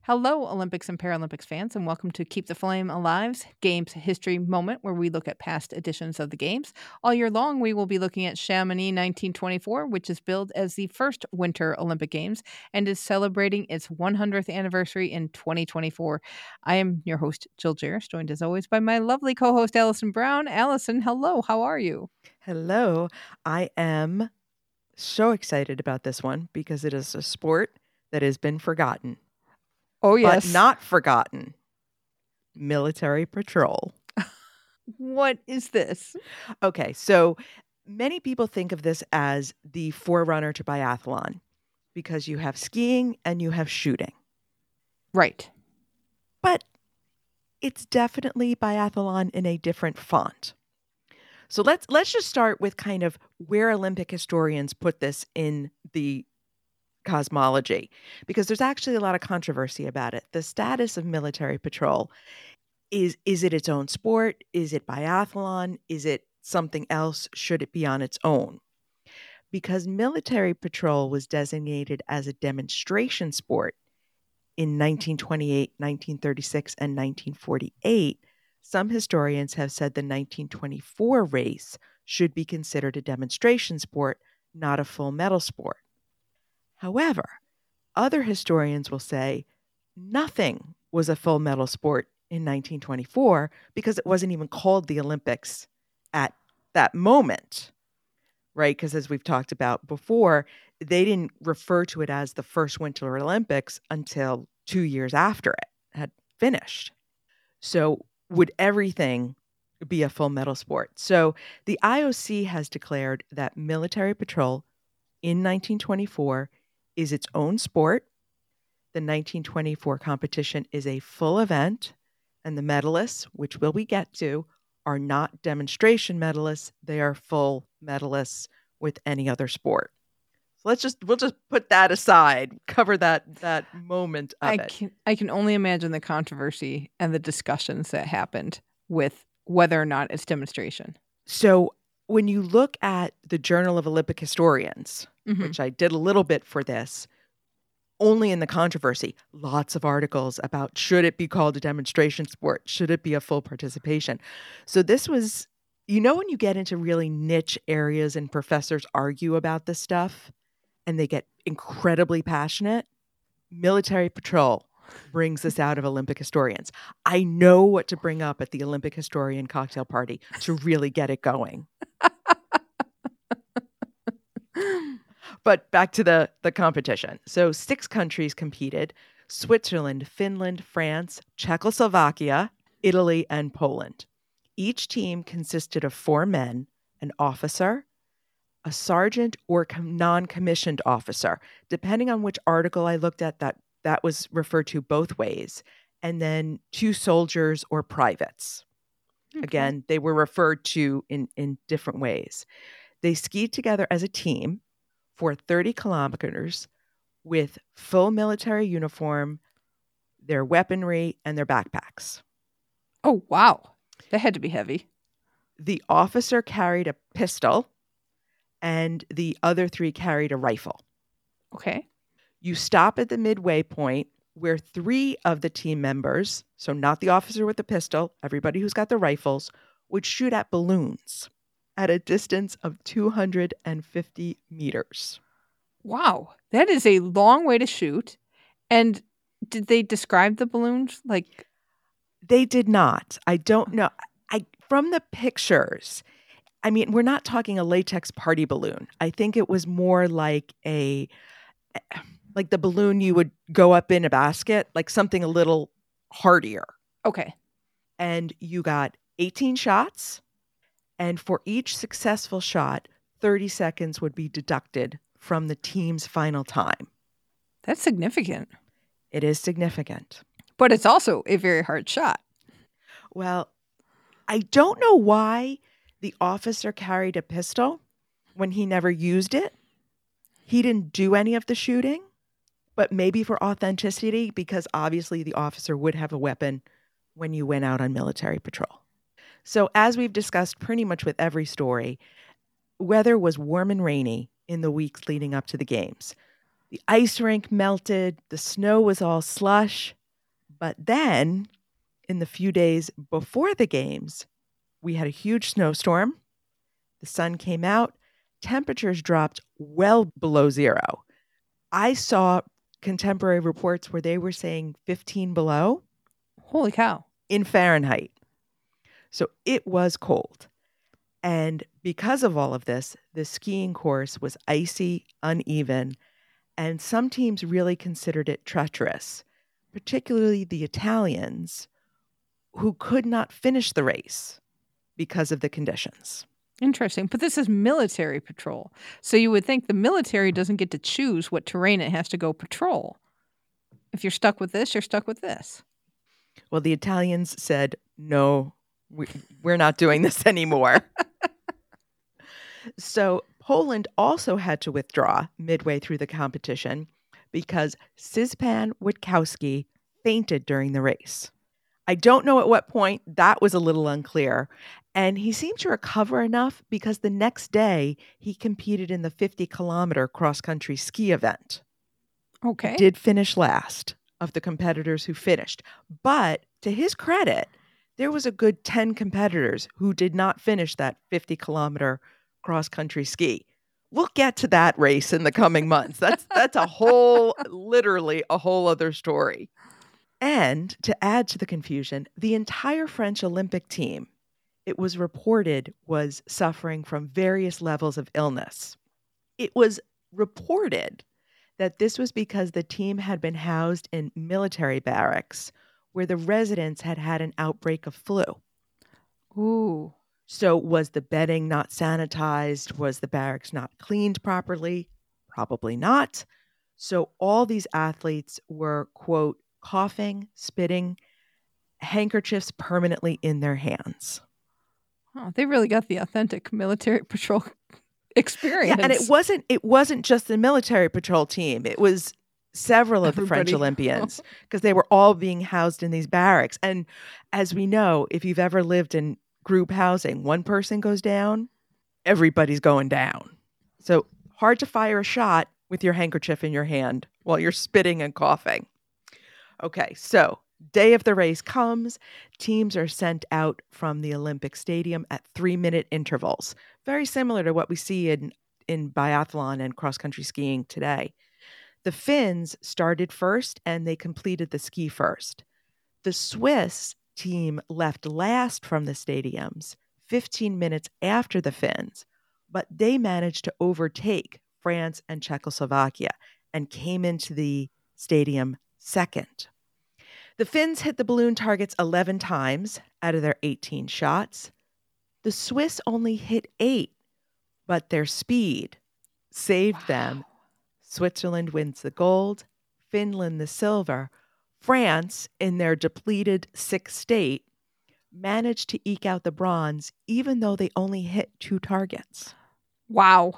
Hello, Olympics and Paralympics fans, and welcome to Keep the Flame Alive's Games History Moment, where we look at past editions of the Games. All year long, we will be looking at Chamonix 1924, which is billed as the first Winter Olympic Games and is celebrating its 100th anniversary in 2024. I am your host, Jill Jarris, joined as always by my lovely co-host, Allison Brown. Allison, hello, how are you? Hello. I am so excited about this one because it is a sport that has been forgotten. Oh, yes. But not forgotten. Military patrol. What is this? Okay, so many people think of this as the forerunner to biathlon because you have skiing and you have shooting. Right. But it's definitely biathlon in a different font. So let's just start with kind of where Olympic historians put this in the cosmology, because there's actually a lot of controversy about it. The status of military patrol is it its own sport? Is it biathlon? Is it something else? Should it be on its own? Because military patrol was designated as a demonstration sport in 1928, 1936, and 1948, some historians have said the 1924 race should be considered a demonstration sport, not a full medal sport. However, other historians will say nothing was a full medal sport in 1924 because it wasn't even called the Olympics at that moment, right? Because as we've talked about before, they didn't refer to it as the first Winter Olympics until 2 years after it had finished. So would everything be a full medal sport? So the IOC has declared that military patrol in 1924 is its own sport. The 1924 competition is a full event, and the medalists, which we get to, are not demonstration medalists. They are full medalists with any other sport. So we'll just put that aside, cover that moment of it. I can only imagine the controversy and the discussions that happened with whether or not it's demonstration. So when you look at the Journal of Olympic Historians, which I did a little bit for this, only in the controversy, lots of articles about should it be called a demonstration sport? Should it be a full participation? So this was, when you get into really niche areas and professors argue about this stuff and they get incredibly passionate, military patrol brings this out of Olympic historians. I know what to bring up at the Olympic historian cocktail party to really get it going. But back to the competition. So 6 countries competed: Switzerland, Finland, France, Czechoslovakia, Italy, and Poland. Each team consisted of 4 men, an officer, a sergeant, or non-commissioned officer. Depending on which article I looked at, that was referred to both ways. And then 2 soldiers or privates. Okay. Again, they were referred to in different ways. They skied together as a team for 30 kilometers with full military uniform, their weaponry, and their backpacks. Oh, wow. That had to be heavy. The officer carried a pistol, and the other 3 carried a rifle. Okay. You stop at the midway point where 3 of the team members, so not the officer with the pistol, everybody who's got the rifles, would shoot at balloons at a distance of 250 meters. Wow. That is a long way to shoot. And did they describe the balloons? They did not. I don't know. From the pictures, I mean, we're not talking a latex party balloon. I think it was more like like the balloon you would go up in a basket, like something a little hardier. Okay. And you got 18 shots. And for each successful shot, 30 seconds would be deducted from the team's final time. That's significant. It is significant. But it's also a very hard shot. Well, I don't know why the officer carried a pistol when he never used it. He didn't do any of the shooting, but maybe for authenticity, because obviously the officer would have a weapon when you went out on military patrol. So as we've discussed pretty much with every story, weather was warm and rainy in the weeks leading up to the games. The ice rink melted, the snow was all slush, But then, in the few days before the games, we had a huge snowstorm. The sun came out. Temperatures dropped well below zero. I saw contemporary reports where they were saying 15 below. Holy cow. In Fahrenheit. So it was cold. And because of all of this, the skiing course was icy, uneven, and some teams really considered it treacherous, particularly the Italians, who could not finish the race because of the conditions. Interesting. But this is military patrol. So you would think the military doesn't get to choose what terrain it has to go patrol. If you're stuck with this, you're stuck with this. Well, the Italians said, no, we're not doing this anymore. So Poland also had to withdraw midway through the competition because Szczepan Witkowski fainted during the race. I don't know at what point. That was a little unclear. And he seemed to recover enough because the next day he competed in the 50-kilometer cross-country ski event. Okay. He did finish last of the competitors who finished. But to his credit, there was a good 10 competitors who did not finish that 50-kilometer cross-country ski. We'll get to that race in the coming months. That's literally a whole other story. And to add to the confusion, the entire French Olympic team, it was reported, was suffering from various levels of illness. It was reported that this was because the team had been housed in military barracks where the residents had had an outbreak of flu. Ooh. So was the bedding not sanitized? Was the barracks not cleaned properly? Probably not. So all these athletes were, quote, coughing, spitting, handkerchiefs permanently in their hands. Oh, they really got the authentic military patrol experience. Yeah, and it wasn't just the military patrol team. It was several of the French Olympians because they were all being housed in these barracks. And as we know, if you've ever lived in group housing, one person goes down, everybody's going down. So hard to fire a shot with your handkerchief in your hand while you're spitting and coughing. Okay, so day of the race comes. Teams are sent out from the Olympic Stadium at 3-minute intervals, very similar to what we see in biathlon and cross-country skiing today. The Finns started first, and they completed the ski first. The Swiss team left last from the stadiums, 15 minutes after the Finns, but they managed to overtake France and Czechoslovakia and came into the stadium second. The Finns hit the balloon targets 11 times out of their 18 shots. The Swiss only hit 8, but their speed saved them. Switzerland wins the gold, Finland the silver. France, in their depleted 6th state, managed to eke out the bronze, even though they only hit 2 targets. Wow.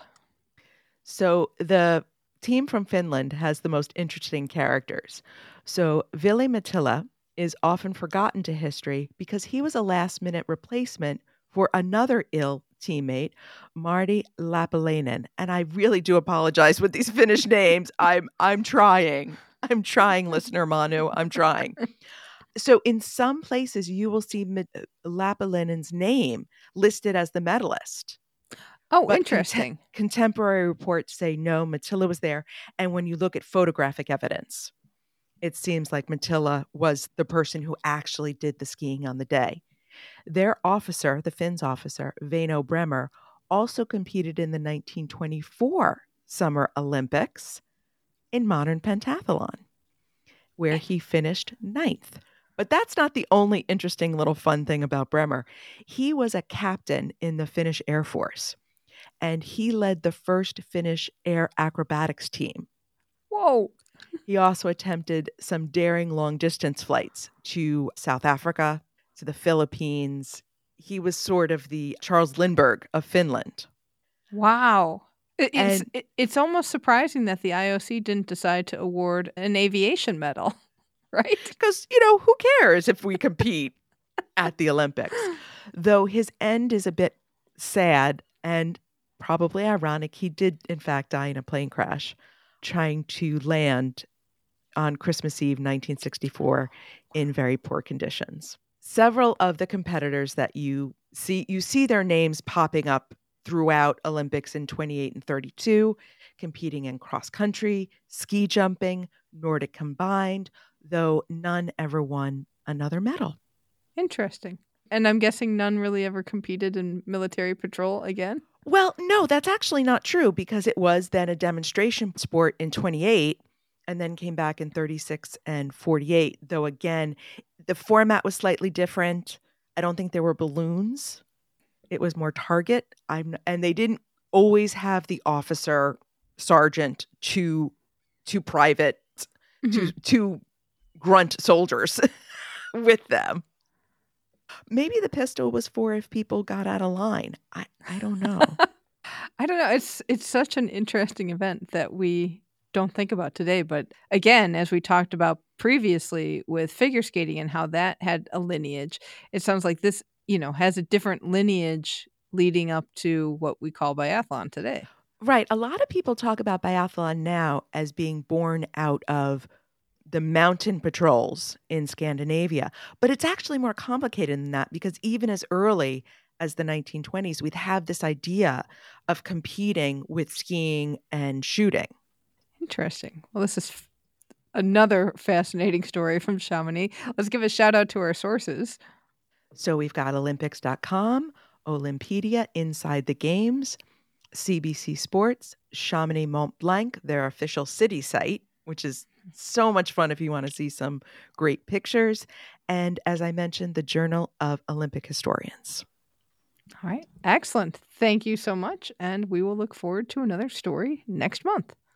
So the team from Finland has the most interesting characters. So Ville Mattila is often forgotten to history because he was a last-minute replacement for another ill teammate, Martti Lappalainen. And I really do apologize with these Finnish names. I'm trying. I'm trying, listener Manu. I'm trying. So in some places, you will see Lappalainen's name listed as the medalist. Oh, but interesting. Contemporary reports say no, Mattila was there. And when you look at photographic evidence, it seems like Mattila was the person who actually did the skiing on the day. Their officer, the Finns officer, Väinö Bremer, also competed in the 1924 Summer Olympics in modern pentathlon, where he finished 9th. But that's not the only interesting little fun thing about Bremer. He was a captain in the Finnish Air Force, and he led the first Finnish air acrobatics team. Whoa. He also attempted some daring long-distance flights to South Africa, to the Philippines. He was sort of the Charles Lindbergh of Finland. Wow. It's almost surprising that the IOC didn't decide to award an aviation medal, right? Because, who cares if we compete at the Olympics? Though his end is a bit sad and probably ironic. He did, in fact, die in a plane crash trying to land on Christmas Eve, 1964, in very poor conditions. Several of the competitors that you see their names popping up throughout Olympics in 28 and 32, competing in cross country, ski jumping, Nordic combined, though none ever won another medal. Interesting. And I'm guessing none really ever competed in military patrol again? Well, no, that's actually not true because it was then a demonstration sport in 28 and then came back in 36 and 48. Though again, the format was slightly different. I don't think there were balloons. It was more target. And they didn't always have the officer, sergeant to private, to grunt soldiers with them. Maybe the pistol was for if people got out of line. I don't know. I don't know. It's such an interesting event that we don't think about today. But again, as we talked about previously with figure skating and how that had a lineage, it sounds like this, has a different lineage leading up to what we call biathlon today. Right. A lot of people talk about biathlon now as being born out of the mountain patrols in Scandinavia. But it's actually more complicated than that because even as early as the 1920s, we'd have this idea of competing with skiing and shooting. Interesting. Well, this is another fascinating story from Chamonix. Let's give a shout out to our sources. So we've got Olympics.com, Olympedia, Inside the Games, CBC Sports, Chamonix Mont Blanc, their official city site, which is so much fun if you want to see some great pictures. And as I mentioned, the Journal of Olympic Historians. All right. Excellent. Thank you so much. And we will look forward to another story next month.